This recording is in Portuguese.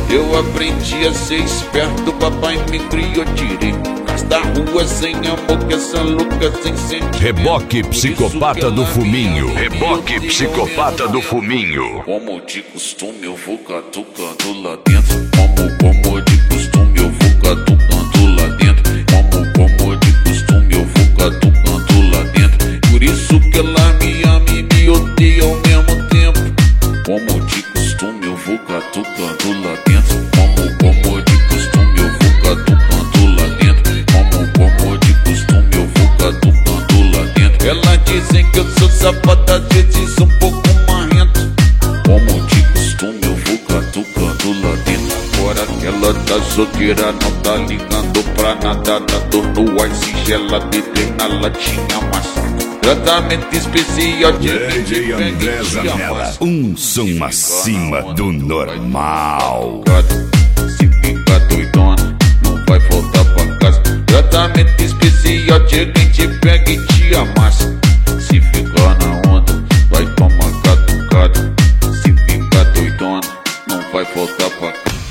Eu aprendi a ser esperto, papai me criou direito. Da rua sem amor, que essa louca sem sentimento. Reboque Psicopata do Fuminho. Reboque Psicopata do Fuminho. Como de costume eu vou catucando lá dentro. Como de costume eu vou catucando lá dentro. Como de costume eu vou catucando lá dentro. Por isso que ela me ama e me odeia ao mesmo tempo. Como de costume eu vou catucando lá dentro. Como de costume eu vou catucando lá dentro. Como de costume eu vou catucando lá dentro. Elas dizem que eu sou safado, às vezes um pouco marrento. Como de costume eu vou catucando lá dentro. Agora que ela tá solteira, não tá ligando pra nada. Na dor no ar, sigela, dedo na latinha, maçã. Tratamento especial de DJ André Zanella. Um som acima do normal. Se fica doidona, não vai voltar pra casa. Tratamento especial de quem te pega e te amassa. Se ficar na onda, vai tomar catucada. Se ficar doidona, não vai voltar pra casa.